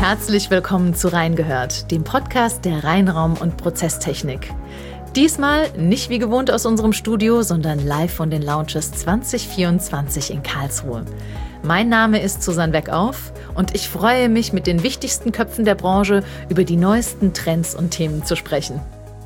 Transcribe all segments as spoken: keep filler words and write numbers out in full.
Herzlich willkommen zu Reingehört, dem Podcast der Reinraum- und Prozesstechnik. Diesmal nicht wie gewohnt aus unserem Studio, sondern live von den Lounges zwanzig vierundzwanzig in Karlsruhe. Mein Name ist Susanne Weckauf und ich freue mich, mit den wichtigsten Köpfen der Branche über die neuesten Trends und Themen zu sprechen.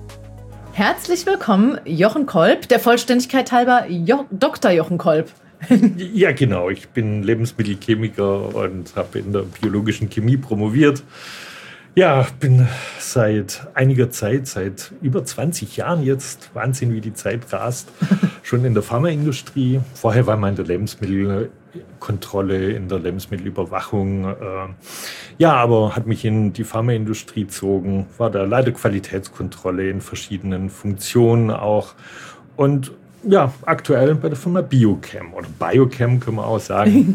Herzlich willkommen, Jochen Kolb, der Vollständigkeit halber jo- Doktor Jochen Kolb. Ja, genau. Ich bin Lebensmittelchemiker und habe in der biologischen Chemie promoviert. Ja, bin seit einiger Zeit, seit über zwanzig Jahren jetzt, Wahnsinn, wie die Zeit rast, schon in der Pharmaindustrie. Vorher war man in der Lebensmittelkontrolle, in der Lebensmittelüberwachung. Äh, ja, aber hat mich in die Pharmaindustrie gezogen, war da Leiter Qualitätskontrolle in verschiedenen Funktionen auch. Und ja, aktuell bei der Firma Biochem oder Biochem können wir auch sagen.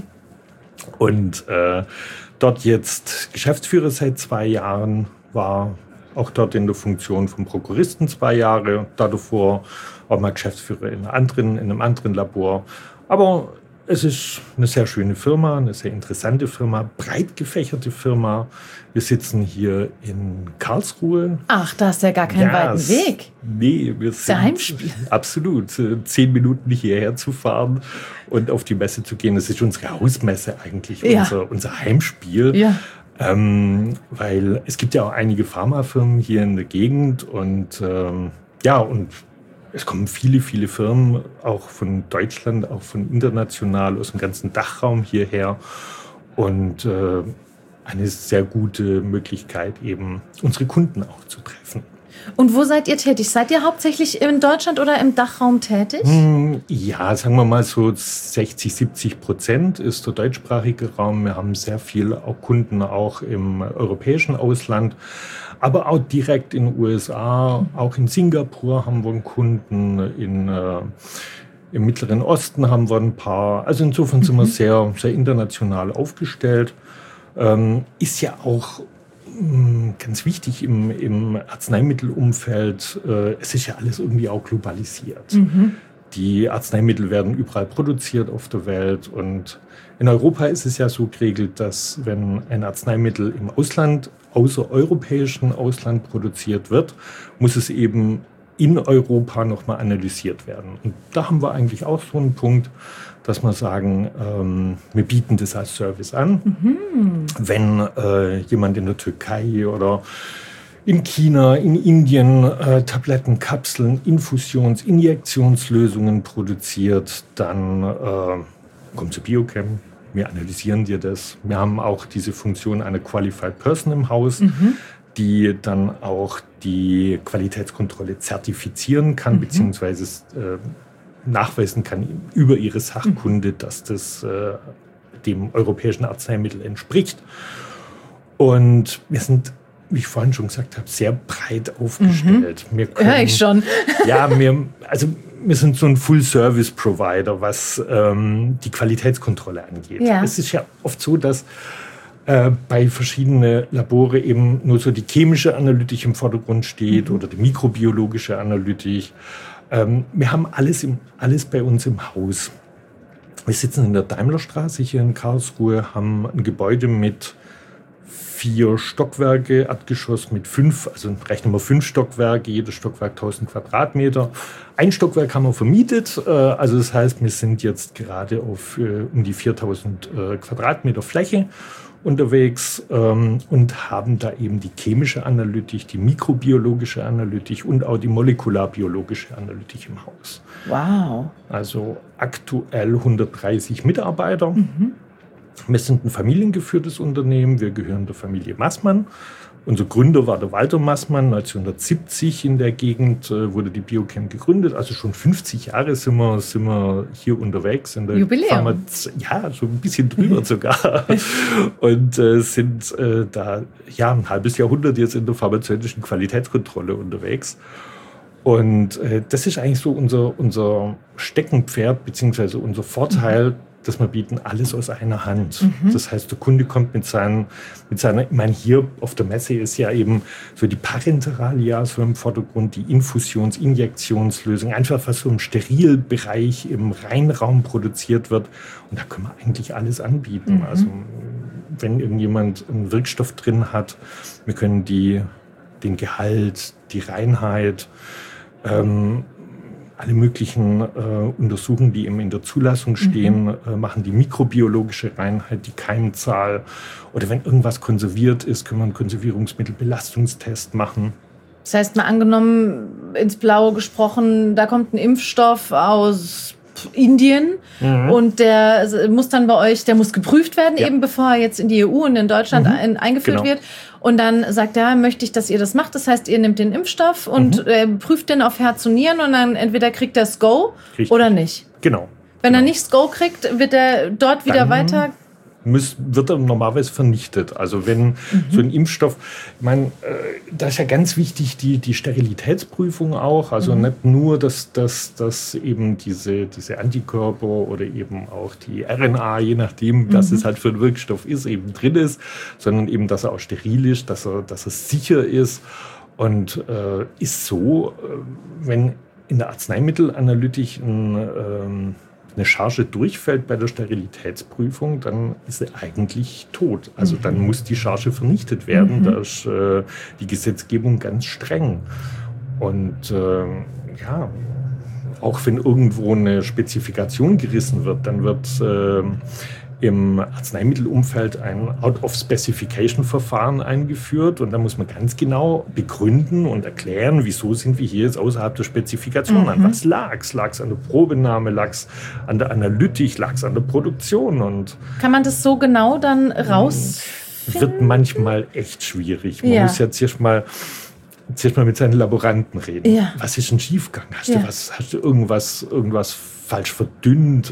Und äh, dort jetzt Geschäftsführer seit zwei Jahren, war auch dort in der Funktion vom Prokuristen zwei Jahre, davor auch mal Geschäftsführer in, anderen, in einem anderen Labor. Aber es ist eine sehr schöne Firma, eine sehr interessante Firma, breit gefächerte Firma. Wir sitzen hier in Karlsruhe. Ach, da ist ja gar keinen ja, weiten Weg. Nee, wir sind der Heimspiel. Absolut. Zehn Minuten hierher zu fahren und auf die Messe zu gehen. Das ist unsere Hausmesse eigentlich, ja. unser, unser Heimspiel. Ja. Ähm, weil es gibt ja auch einige Pharmafirmen hier in der Gegend und ähm, ja, und es kommen viele, viele Firmen, auch von Deutschland, auch von international, aus dem ganzen Dachraum hierher. Und äh, eine sehr gute Möglichkeit, eben unsere Kunden auch zu treffen. Und wo seid ihr tätig? Seid ihr hauptsächlich in Deutschland oder im Dachraum tätig? Ja, sagen wir mal so sechzig, siebzig Prozent ist der deutschsprachige Raum. Wir haben sehr viele auch Kunden auch im europäischen Ausland, aber auch direkt in den U S A, auch in Singapur haben wir einen Kunden, in, äh, im Mittleren Osten haben wir ein paar. Also insofern sind wir sehr, sehr international aufgestellt. Ähm, ist ja auch ganz wichtig im, im Arzneimittelumfeld, äh, es ist ja alles irgendwie auch globalisiert. Mhm. Die Arzneimittel werden überall produziert auf der Welt und in Europa ist es ja so geregelt, dass wenn ein Arzneimittel im Ausland, außereuropäischen Ausland produziert wird, muss es eben in Europa nochmal analysiert werden. Und da haben wir eigentlich auch so einen Punkt, dass wir sagen, ähm, wir bieten das als Service an. Mhm. Wenn äh, jemand in der Türkei oder in China, in Indien äh, Tabletten, Kapseln, Infusions-, Injektionslösungen produziert, dann äh, kommt zu Biochem. Wir analysieren dir das. Wir haben auch diese Funktion einer Qualified Person im Haus, mhm. die dann auch die Qualitätskontrolle zertifizieren kann, mhm. beziehungsweise äh, nachweisen kann über ihre Sachkunde, dass das äh, dem europäischen Arzneimittel entspricht. Und wir sind, wie ich vorhin schon gesagt habe, sehr breit aufgestellt. Mhm. Wir können, Hör ich schon. Ja, wir, also wir sind so ein Full-Service-Provider, was ähm, die Qualitätskontrolle angeht. Ja. Es ist ja oft so, dass äh, bei verschiedenen Labore eben nur so die chemische Analytik im Vordergrund steht mhm. oder die mikrobiologische Analytik. Ähm, wir haben alles, im, alles bei uns im Haus. Wir sitzen in der Daimlerstraße hier in Karlsruhe, haben ein Gebäude mit vier Stockwerke, Erdgeschoss mit fünf, also rechnen wir fünf Stockwerke, jedes Stockwerk tausend Quadratmeter. Ein Stockwerk haben wir vermietet, äh, also das heißt, wir sind jetzt gerade auf äh, um die viertausend äh, Quadratmeter Fläche unterwegs ähm, und haben da eben die chemische Analytik, die mikrobiologische Analytik und auch die molekularbiologische Analytik im Haus. Wow. Also aktuell hundertdreißig Mitarbeiter. Mhm. Wir sind ein familiengeführtes Unternehmen, wir gehören der Familie Maßmann. Unser Gründer war der Walter Maßmann. neunzehnhundertsiebzig in der Gegend äh, wurde die Biochem gegründet. Also schon fünfzig Jahre sind wir, sind wir hier unterwegs. In der Jubiläum. Pharma- ja, so ein bisschen drüber sogar. Und äh, sind äh, da ja, ein halbes Jahrhundert jetzt in der pharmazeutischen Qualitätskontrolle unterwegs. Und äh, das ist eigentlich so unser, unser Steckenpferd, beziehungsweise unser Vorteil, dass wir bieten alles aus einer Hand. Mhm. Das heißt, der Kunde kommt mit, seinen, mit seiner, ich meine, hier auf der Messe ist ja eben so die Parenteralia so im Vordergrund, die Infusions-, Injektionslösung, einfach was so im Sterilbereich, im Reinraum produziert wird. Und da können wir eigentlich alles anbieten. Mhm. Also wenn irgendjemand einen Wirkstoff drin hat, wir können die, den Gehalt, die Reinheit, ähm, alle möglichen äh, Untersuchungen, die eben in der Zulassung stehen, mhm. äh, machen die mikrobiologische Reinheit, die Keimzahl. Oder wenn irgendwas konserviert ist, können wir einen Konservierungsmittelbelastungstest machen. Das heißt, mal angenommen, ins Blaue gesprochen, da kommt ein Impfstoff aus Indien mhm. und der muss dann bei euch, der muss geprüft werden, ja. eben bevor er jetzt in die E U und in Deutschland mhm. ein, eingeführt genau. wird. Und dann sagt er, möchte ich, dass ihr das macht. Das heißt, ihr nehmt den Impfstoff und mhm. äh, prüft den auf Herz und Nieren und dann entweder kriegt er das Go Richtig. Oder nicht. Genau. Wenn genau. er nicht das Go kriegt, wird er dort wieder dann weiter... Muss, wird er normalerweise vernichtet. Also wenn mhm. so ein Impfstoff, ich meine, äh, da ist ja ganz wichtig die, die Sterilitätsprüfung auch. Also mhm. nicht nur, dass, dass, dass eben diese, diese Antikörper oder eben auch die R N A, je nachdem, mhm. was es halt für ein Wirkstoff ist, eben drin ist, sondern eben, dass er auch steril ist, dass er, dass er sicher ist. Und äh, ist so, äh, wenn in der Arzneimittelanalytik ein ähm, eine Charge durchfällt bei der Sterilitätsprüfung, dann ist sie eigentlich tot. Also mhm. dann muss die Charge vernichtet werden. Mhm. Da ist äh, die Gesetzgebung ganz streng. Und äh, ja, auch wenn irgendwo eine Spezifikation gerissen wird, dann wird äh, im Arzneimittelumfeld ein Out-of-Specification-Verfahren eingeführt und da muss man ganz genau begründen und erklären, wieso sind wir hier jetzt außerhalb der Spezifikation. Mhm. An was lag es? Lag es an der Probenahme? Lag es an der Analytik? Lag es an der Produktion? Und kann man das so genau dann rausfinden? Wird manchmal echt schwierig. Man ja. muss jetzt erst mal Zuerst mal mit seinen Laboranten reden. Ja. Was ist denn schiefgegangen? Hast, ja. du was, hast du irgendwas, irgendwas falsch verdünnt? Äh,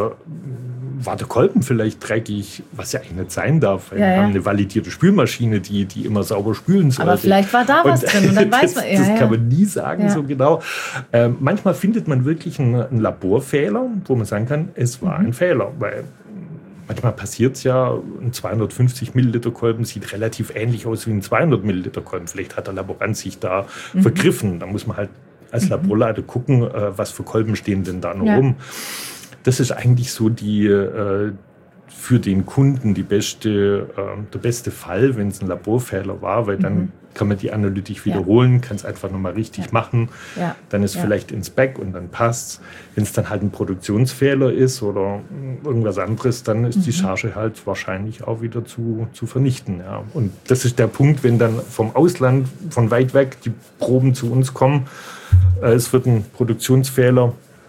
war der Kolben vielleicht dreckig? Was ja eigentlich nicht sein darf. Ja, wir ja. haben eine validierte Spülmaschine, die, die immer sauber spülen sollte. Aber vielleicht war da was und, drin und dann das, weiß man. Ja, das ja. kann man nie sagen ja. so genau. Äh, manchmal findet man wirklich einen, einen Laborfehler, wo man sagen kann, es war mhm. ein Fehler. Weil manchmal passiert es ja, ein zweihundertfünfzig Milliliter Kolben sieht relativ ähnlich aus wie ein zweihundert Milliliter Kolben. Vielleicht hat der Laborant sich da mhm. vergriffen. Da muss man halt als Laborleiter gucken, äh, was für Kolben stehen denn da noch ja. rum. Das ist eigentlich so die äh, für den Kunden die beste, äh, der beste Fall, wenn es ein Laborfehler war, weil dann mhm. kann man die Analytik wiederholen, ja. kann es einfach nochmal richtig ja. machen. Ja. Dann ist ja. vielleicht ins Back und dann passt's. Wenn es dann halt ein Produktionsfehler ist oder irgendwas anderes, dann ist mhm. die Charge halt wahrscheinlich auch wieder zu, zu vernichten. Ja. Und das ist der Punkt, wenn dann vom Ausland, von weit weg, die Proben zu uns kommen, äh, es wird ein Produktionsfehler,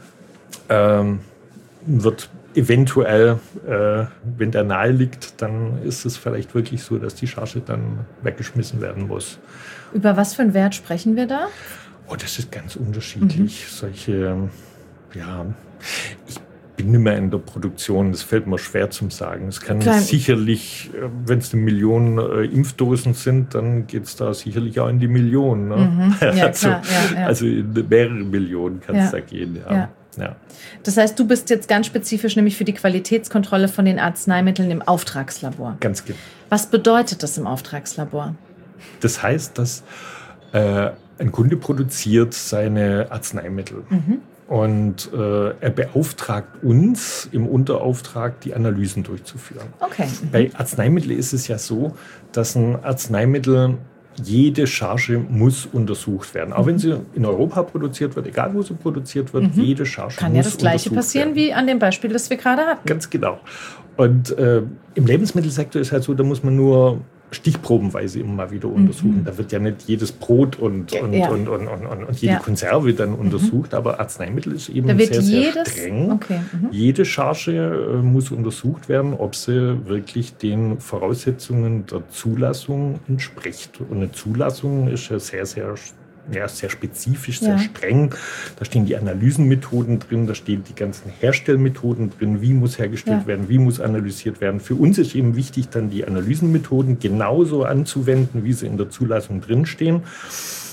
ähm, wird eventuell, äh, wenn der nahe liegt, dann ist es vielleicht wirklich so, dass die Charge dann weggeschmissen werden muss. Über was für einen Wert sprechen wir da? Oh, das ist ganz unterschiedlich. Mhm. Solche, ja, ich bin nicht mehr in der Produktion, das fällt mir schwer zum Sagen. Es kann Klein. sicherlich, wenn es eine Million äh, Impfdosen sind, dann geht es da sicherlich auch in die Millionen. Ne? Mhm. Ja, also, klar. Ja, ja. also in mehrere Millionen kann es ja. da gehen. Ja. Ja. Ja. Das heißt, du bist jetzt ganz spezifisch nämlich für die Qualitätskontrolle von den Arzneimitteln im Auftragslabor. Ganz genau. Was bedeutet das im Auftragslabor? Das heißt, dass äh, ein Kunde produziert seine Arzneimittel mhm. und äh, er beauftragt uns im Unterauftrag, die Analysen durchzuführen. Okay. Mhm. Bei Arzneimitteln ist es ja so, dass ein Arzneimittel jede Charge muss untersucht werden. Auch wenn sie in Europa produziert wird, egal wo sie produziert wird, mhm. jede Charge Kann muss ja das Gleiche passieren werden. Wie an dem Beispiel, das wir gerade hatten. Ganz genau. Und äh, im Lebensmittelsektor ist halt so, da muss man nur stichprobenweise immer mal wieder untersuchen. Mhm. Da wird ja nicht jedes Brot und, und, ja. und, und, und, und, und jede ja. Konserve dann mhm. untersucht, aber Arzneimittel ist eben da wird sehr, jedes, sehr streng. Okay. Mhm. Jede Charge äh, muss untersucht werden, ob sie wirklich den Voraussetzungen der Zulassung entspricht. Und eine Zulassung ist ja sehr, sehr Ja, sehr spezifisch, sehr ja. streng. Da stehen die Analysenmethoden drin, da stehen die ganzen Herstellmethoden drin, wie muss hergestellt ja. werden, wie muss analysiert werden. Für uns ist eben wichtig, dann die Analysenmethoden genauso anzuwenden, wie sie in der Zulassung drinstehen.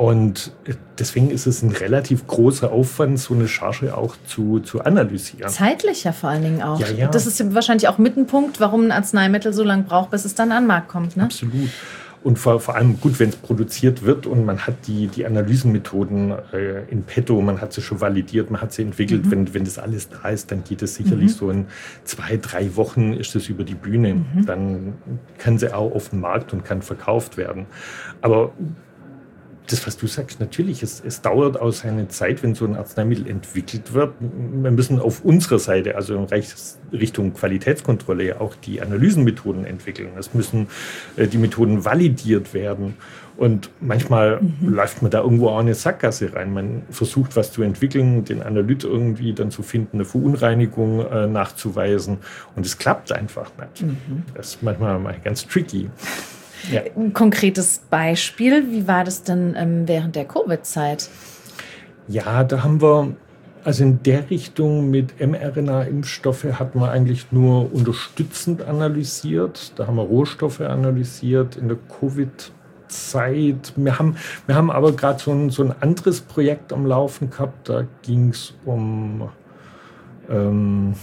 Und deswegen ist es ein relativ großer Aufwand, so eine Charge auch zu, zu analysieren. Zeitlich ja vor allen Dingen auch. Ja, ja. Das ist wahrscheinlich auch mit ein Punkt, warum ein Arzneimittel so lange braucht, bis es dann an den Markt kommt. Ne? Absolut. Und vor, vor allem gut, wenn es produziert wird und man hat die, die Analysenmethoden äh, in petto, man hat sie schon validiert, man hat sie entwickelt. Mhm. Wenn, wenn das alles da ist, dann geht es sicherlich mhm. so in zwei, drei Wochen ist es über die Bühne. Mhm. Dann kann sie auch auf den Markt und kann verkauft werden. Aber das, was du sagst, natürlich, es, es dauert auch seine Zeit, wenn so ein Arzneimittel entwickelt wird. Wir müssen auf unserer Seite, also in Richtung Qualitätskontrolle, ja auch die Analysenmethoden entwickeln. Es müssen äh, die Methoden validiert werden. Und manchmal mhm. läuft man da irgendwo auch in eine Sackgasse rein. Man versucht, was zu entwickeln, den Analyt irgendwie dann zu finden, eine Verunreinigung äh, nachzuweisen. Und es klappt einfach nicht. Mhm. Das ist manchmal mal ganz tricky. Ja. Ein konkretes Beispiel, wie war das denn ähm, während der Covid-Zeit? Ja, da haben wir, also in der Richtung mit mRNA-Impfstoffe hat man eigentlich nur unterstützend analysiert. Da haben wir Rohstoffe analysiert in der Covid-Zeit. Wir haben, wir haben aber gerade so ein, so ein anderes Projekt am Laufen gehabt. Da ging es um... Ähm,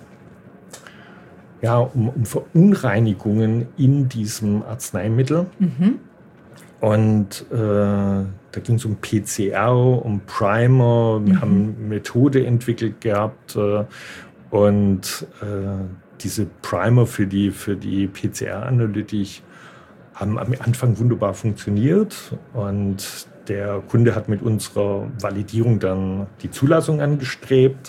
Ja, um, um Verunreinigungen in diesem Arzneimittel. Mhm. Und äh, da ging es um P C R, um Primer. Wir mhm. haben eine Methode entwickelt gehabt. Äh, und äh, diese Primer für die, für die P C R-Analytik haben am Anfang wunderbar funktioniert. Und der Kunde hat mit unserer Validierung dann die Zulassung angestrebt.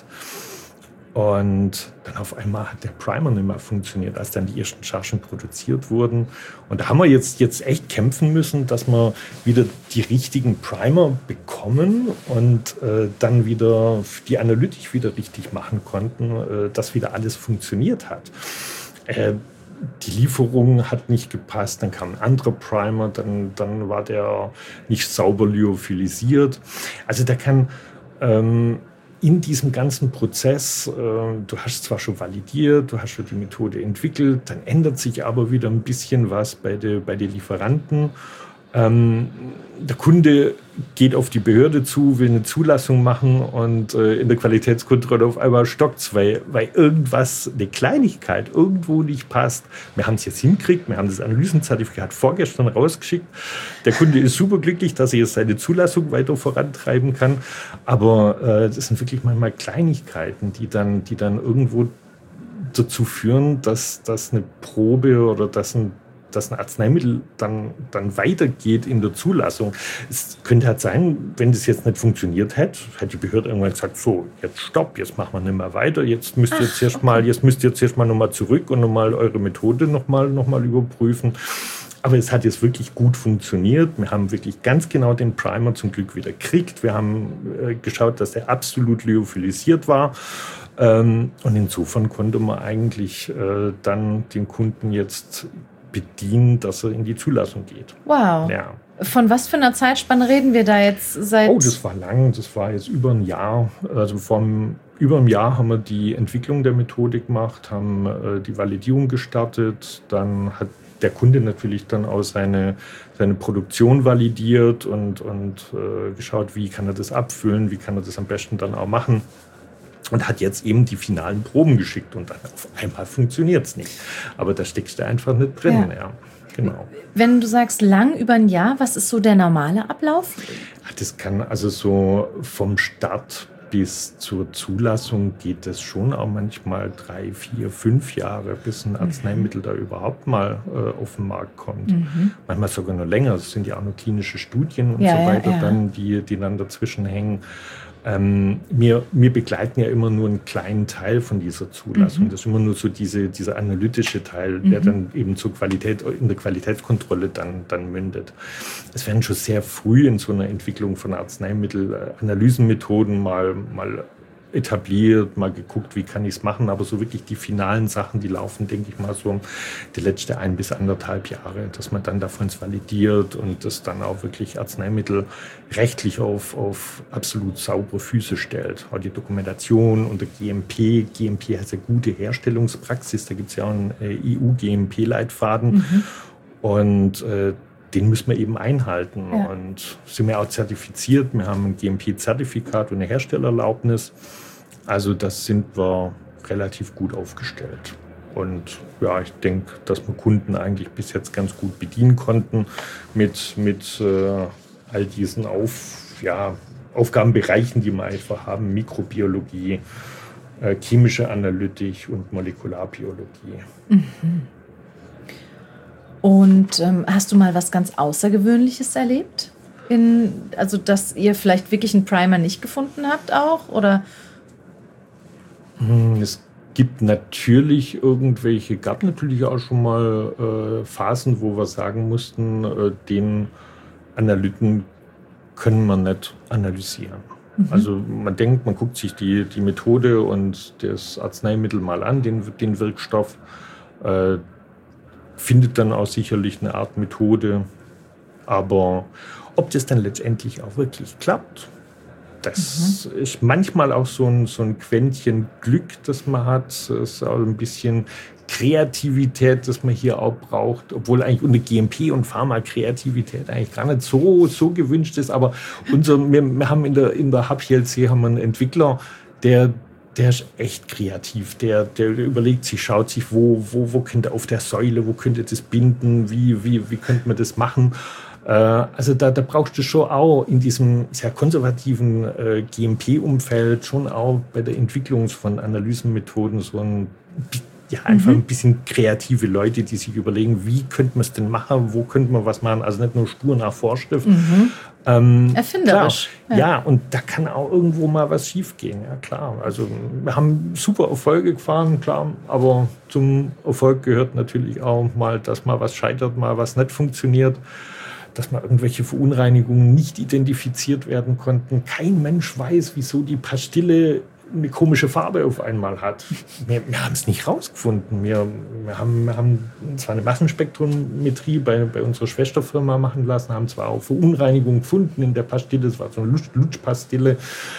Und dann auf einmal hat der Primer nicht mehr funktioniert, als dann die ersten Chargen produziert wurden. Und da haben wir jetzt, jetzt echt kämpfen müssen, dass wir wieder die richtigen Primer bekommen und äh, dann wieder die Analytik wieder richtig machen konnten, äh, dass wieder alles funktioniert hat. Äh, die Lieferung hat nicht gepasst, dann kam ein anderer Primer, dann, dann war der nicht sauber lyophilisiert. Also da kann... Ähm, in diesem ganzen Prozess, äh, du hast zwar schon validiert, du hast schon die Methode entwickelt, dann ändert sich aber wieder ein bisschen was bei den bei den Lieferanten. Ähm, der Kunde geht auf die Behörde zu, will eine Zulassung machen und äh, in der Qualitätskontrolle auf einmal stockt's, weil, weil irgendwas, eine Kleinigkeit irgendwo nicht passt. Wir haben es jetzt hingekriegt, wir haben das Analysenzertifikat vorgestern rausgeschickt. Der Kunde ist superglücklich, dass er jetzt seine Zulassung weiter vorantreiben kann. Aber äh, das sind wirklich manchmal Kleinigkeiten, die dann, die dann irgendwo dazu führen, dass, dass eine Probe oder dass ein dass ein Arzneimittel dann, dann weitergeht in der Zulassung. Es könnte halt sein, wenn das jetzt nicht funktioniert hätte, hätte die Behörde irgendwann gesagt, so, jetzt stopp, jetzt machen wir nicht mehr weiter, jetzt müsst ihr jetzt erst mal, jetzt müsst ihr jetzt erst mal nochmal zurück und nochmal eure Methode nochmal noch mal überprüfen. Aber es hat jetzt wirklich gut funktioniert. Wir haben wirklich ganz genau den Primer zum Glück wieder gekriegt. Wir haben äh, geschaut, dass der absolut lyophilisiert war. Ähm, und insofern konnte man eigentlich äh, dann den Kunden jetzt bedienen, dass er in die Zulassung geht. Wow. Ja. Von was für einer Zeitspanne reden wir da jetzt seit? Oh, das war lang. Das war jetzt über ein Jahr. Also vom über ein Jahr haben wir die Entwicklung der Methode gemacht, haben äh, die Validierung gestartet. Dann hat der Kunde natürlich dann auch seine, seine Produktion validiert und, und äh, geschaut, wie kann er das abfüllen, wie kann er das am besten dann auch machen. Und hat jetzt eben die finalen Proben geschickt und dann auf einmal funktioniert es nicht. Aber da steckst du einfach nicht drin. Ja. Ja, genau. Wenn du sagst lang über ein Jahr, was ist so der normale Ablauf? Das kann also so vom Start bis zur Zulassung geht es schon auch manchmal drei, vier, fünf Jahre, bis ein Arzneimittel mhm. da überhaupt mal äh, auf den Markt kommt. Mhm. Manchmal sogar noch länger. Es sind ja auch noch klinische Studien und ja, so weiter, ja, ja. dann die, die dann dazwischen hängen. Ähm, wir, wir begleiten ja immer nur einen kleinen Teil von dieser Zulassung. Mhm. Das ist immer nur so diese, dieser analytische Teil, mhm. der dann eben zur Qualität, in der Qualitätskontrolle dann, dann mündet. Es werden schon sehr früh in so einer Entwicklung von Arzneimittel äh, Analysenmethoden mal, mal etabliert, mal geguckt, wie kann ich es machen, aber so wirklich die finalen Sachen, die laufen, denke ich mal, so die letzten ein bis anderthalb Jahre, dass man dann davon validiert und das dann auch wirklich Arzneimittel rechtlich auf, auf absolut saubere Füße stellt. Auch die Dokumentation unter G M P. G M P heißt ja gute Herstellungspraxis, da gibt es ja auch einen äh, E U-G M P-Leitfaden mhm. und äh, den müssen wir eben einhalten. Ja. Und sind wir auch zertifiziert. Wir haben ein G M P-Zertifikat und eine Herstellererlaubnis. Also das sind wir relativ gut aufgestellt. Und ja, ich denke, dass wir Kunden eigentlich bis jetzt ganz gut bedienen konnten mit, mit äh, all diesen Auf, ja, Aufgabenbereichen, die wir einfach haben. Mikrobiologie, äh, chemische Analytik und Molekularbiologie. Mhm. Und ähm, hast du mal was ganz Außergewöhnliches erlebt? In, also, dass ihr vielleicht wirklich einen Primer nicht gefunden habt auch? Oder? Es gibt natürlich irgendwelche, gab natürlich auch schon mal äh, Phasen, wo wir sagen mussten, äh, den Analyten können wir nicht analysieren. Mhm. Also man denkt, man guckt sich die, die Methode und das Arzneimittel mal an, den, den Wirkstoff, äh, findet dann auch sicherlich eine Art Methode. Aber ob das dann letztendlich auch wirklich klappt, das mhm. ist manchmal auch so ein, so ein Quäntchen Glück, das man hat. Es ist auch ein bisschen Kreativität, das man hier auch braucht, obwohl eigentlich unter G M P und Pharma-Kreativität eigentlich gar nicht so, so gewünscht ist. Aber unser, wir, wir haben in der, in der H P L C haben wir einen Entwickler, der Der ist echt kreativ. Der, der überlegt sich, schaut sich, wo, wo, wo könnte auf der Säule, wo könnte das binden, wie, wie, wie könnte man das machen. Äh, also da, da brauchst du schon auch in diesem sehr konservativen äh, G M P-Umfeld schon auch bei der Entwicklung von Analysenmethoden so ein, ja, einfach mhm. ein bisschen kreative Leute, die sich überlegen, wie könnte man es denn machen, wo könnte man was machen. Also nicht nur stur nach Vorschrift. Mhm. Ähm, Erfinderisch. Ja. ja, und da kann auch irgendwo mal was schief gehen, ja klar. Also wir haben super Erfolge gefahren, klar, aber zum Erfolg gehört natürlich auch mal, dass mal was scheitert, mal was nicht funktioniert, dass mal irgendwelche Verunreinigungen nicht identifiziert werden konnten. Kein Mensch weiß, wieso die Pastille eine komische Farbe auf einmal hat. Wir, wir haben es nicht rausgefunden. Wir, wir, haben, wir haben zwar eine Massenspektrometrie bei, bei unserer Schwesterfirma machen lassen, haben zwar auch Verunreinigungen gefunden in der Pastille, das war so eine Lutsch, Lutschpastille,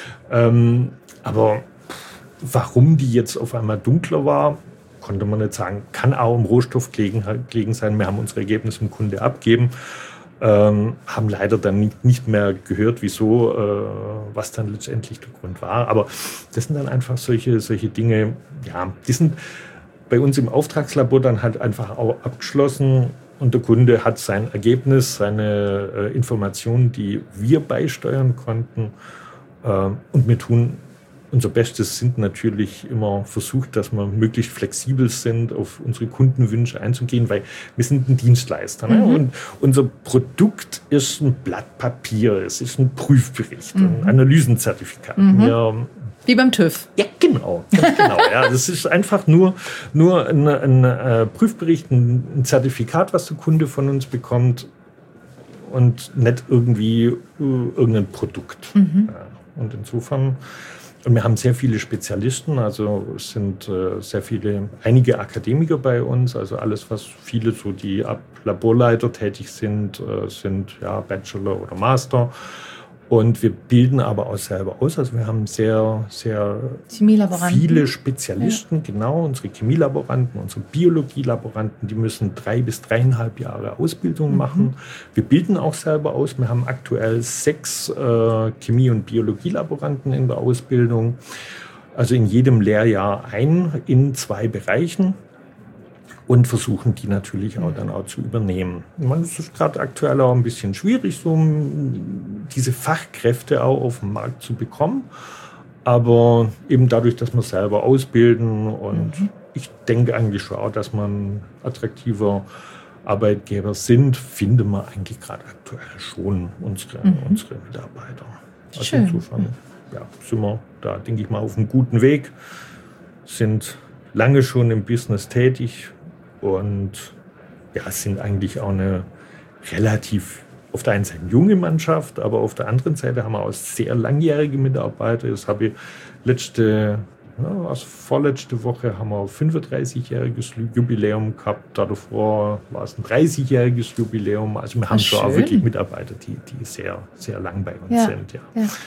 ähm, aber warum die jetzt auf einmal dunkler war, konnte man nicht sagen. Kann auch im Rohstoff gelegen, gelegen sein. Wir haben unsere Ergebnisse dem Kunde abgegeben. Ähm, haben leider dann nicht, nicht mehr gehört, wieso, äh, was dann letztendlich der Grund war. Aber das sind dann einfach solche, solche Dinge, ja, die sind bei uns im Auftragslabor dann halt einfach auch abgeschlossen und der Kunde hat sein Ergebnis, seine äh, Informationen, die wir beisteuern konnten. Äh, und wir tun unser Bestes, sind natürlich immer versucht, dass wir möglichst flexibel sind, auf unsere Kundenwünsche einzugehen, weil wir sind ein Dienstleister. Ne? Mhm. Und unser Produkt ist ein Blatt Papier, es ist ein Prüfbericht, mhm. ein Analysenzertifikat. Mhm. Wir, Wie beim TÜV. Ja, genau. Ganz genau. Ja, das ist einfach nur, nur ein, ein, ein Prüfbericht, ein, ein Zertifikat, was der Kunde von uns bekommt und nicht irgendwie äh, irgendein Produkt. Mhm. Ja, und insofern... Und wir haben sehr viele Spezialisten, also es sind äh, sehr viele, einige Akademiker bei uns, also alles, was viele so, die ab Laborleiter tätig sind, äh, sind ja Bachelor oder Master. Und wir bilden aber auch selber aus, also wir haben sehr, sehr viele Spezialisten, ja. Genau, unsere Chemielaboranten, unsere Biologielaboranten, die müssen drei bis dreieinhalb Jahre Ausbildung mhm. machen. Wir bilden auch selber aus, wir haben aktuell sechs äh, Chemie- und Biologielaboranten in der Ausbildung, also in jedem Lehrjahr ein in zwei Bereichen. Und versuchen die natürlich auch dann auch zu übernehmen. Man, es ist gerade aktuell auch ein bisschen schwierig, so diese Fachkräfte auch auf dem Markt zu bekommen. Aber eben dadurch, dass wir selber ausbilden und mhm. ich denke eigentlich schon auch, dass man attraktiver Arbeitgeber sind, finden wir eigentlich gerade aktuell schon unsere, mhm. unsere Mitarbeiter. Also Schön. Insofern ja, sind wir da, denke ich mal, auf einem guten Weg, sind lange schon im Business tätig. Und ja, es sind eigentlich auch eine relativ, auf der einen Seite junge Mannschaft, aber auf der anderen Seite haben wir auch sehr langjährige Mitarbeiter. Das habe ich letzte, ja, also vorletzte Woche haben wir ein fünfunddreißigjähriges Jubiläum gehabt. Davor war es ein dreißigjähriges Jubiläum. Also wir haben schon auch wirklich Mitarbeiter, die, die sehr, sehr lang bei uns ja, sind. Ja. Ja.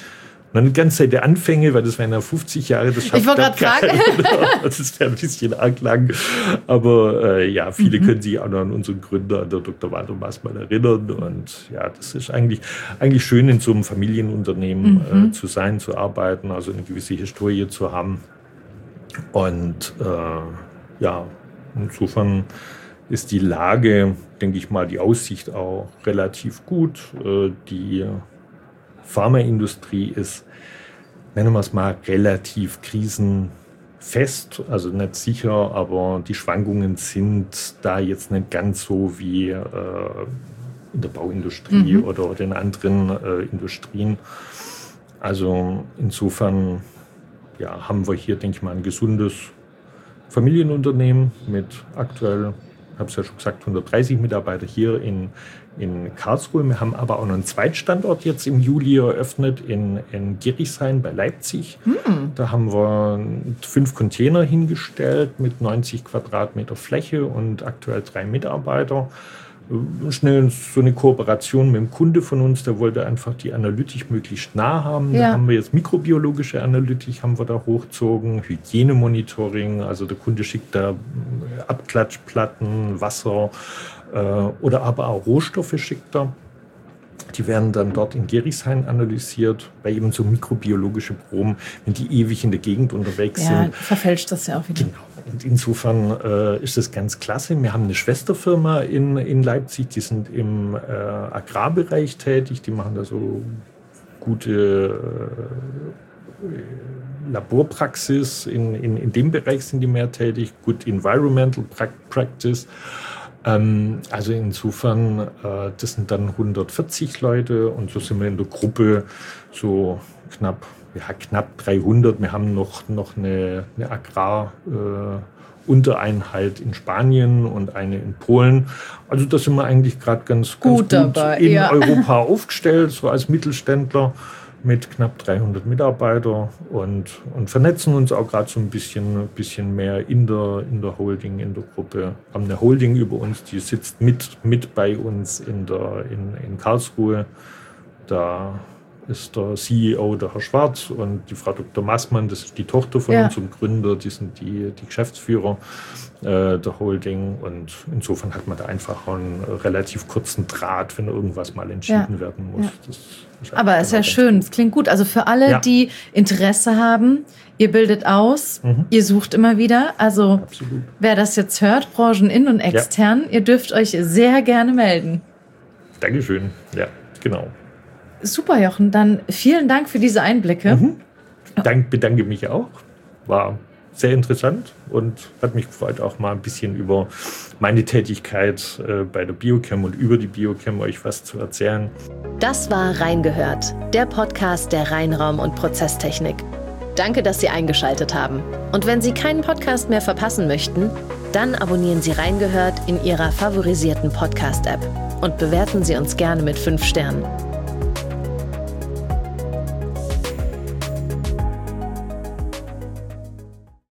Noch nicht ganz seit der Anfänge, weil das wären ja fünfzig Jahre. Das ich wollte gerade fragen. Das wäre ein bisschen arg lang. Aber äh, ja, viele mhm. können sich auch noch an unseren Gründer, an der Doktor Walter Maßmann, erinnern. Und ja, das ist eigentlich, eigentlich schön, in so einem Familienunternehmen mhm. äh, zu sein, zu arbeiten, also eine gewisse Historie zu haben. Und äh, ja, insofern ist die Lage, denke ich mal, die Aussicht auch relativ gut. Äh, die Pharmaindustrie ist, nennen wir es mal, relativ krisenfest, also nicht sicher, aber die Schwankungen sind da jetzt nicht ganz so wie äh, in der Bauindustrie mhm. oder in anderen äh, Industrien. Also insofern ja, haben wir hier, denke ich mal, ein gesundes Familienunternehmen mit aktuell, ich habe es ja schon gesagt, hundertdreißig Mitarbeiter hier in, in Karlsruhe. Wir haben aber auch noch einen Zweitstandort jetzt im Juli eröffnet in, in Gerichshain bei Leipzig. Hm. Da haben wir fünf Container hingestellt mit neunzig Quadratmeter Fläche und aktuell drei Mitarbeiter. Schnell so eine Kooperation mit dem Kunde von uns, der wollte einfach die Analytik möglichst nah haben. Ja. Da haben wir jetzt mikrobiologische Analytik, haben wir da hochgezogen, Hygienemonitoring, also der Kunde schickt da Abklatschplatten, Wasser äh, oder aber auch Rohstoffe schickt er. Die werden dann dort in Gerichshain analysiert, weil eben so mikrobiologische Proben, wenn die ewig in der Gegend unterwegs ja, sind. Verfälscht das ja auch wieder. Genau. Und insofern äh, ist das ganz klasse. Wir haben eine Schwesterfirma in, in Leipzig, die sind im äh, Agrarbereich tätig, die machen da so gute äh, Laborpraxis, in, in, in dem Bereich sind die mehr tätig, Good Environmental Practice. Ähm, also insofern, äh, das sind dann hundertvierzig Leute und so sind wir in der Gruppe so knapp Ja, knapp dreihundert. Wir haben noch, noch eine, eine Agraruntereinheit äh, in Spanien und eine in Polen. Also da sind wir eigentlich gerade ganz, ganz gut, gut dabei, in ja. Europa aufgestellt, so als Mittelständler mit knapp dreihundert Mitarbeitern und, und vernetzen uns auch gerade so ein bisschen, bisschen mehr in der, in der Holding, in der Gruppe. Wir haben eine Holding über uns, die sitzt mit, mit bei uns in, der, in, in Karlsruhe. Da ist der C E O, der Herr Schwarz, und die Frau Doktor Maßmann, das ist die Tochter von ja. unserem Gründer, die sind die, die Geschäftsführer äh, der Holding. Und insofern hat man da einfach einen relativ kurzen Draht, wenn irgendwas mal entschieden ja. werden muss. Ja. Das ist aber es ist ja schön, es klingt gut. Also für alle, ja. die Interesse haben, ihr bildet aus, mhm. ihr sucht immer wieder. Also absolut. Wer das jetzt hört, branchenin und extern, ja. ihr dürft euch sehr gerne melden. Dankeschön, ja, genau. Super, Jochen. Dann vielen Dank für diese Einblicke. Mhm. Dank, bedanke mich auch. War sehr interessant und hat mich gefreut, auch mal ein bisschen über meine Tätigkeit äh, bei der Biochem und über die Biochem euch was zu erzählen. Das war Reingehört, der Podcast der Rheinraum- und Prozesstechnik. Danke, dass Sie eingeschaltet haben. Und wenn Sie keinen Podcast mehr verpassen möchten, dann abonnieren Sie Reingehört in Ihrer favorisierten Podcast-App und bewerten Sie uns gerne mit fünf Sternen.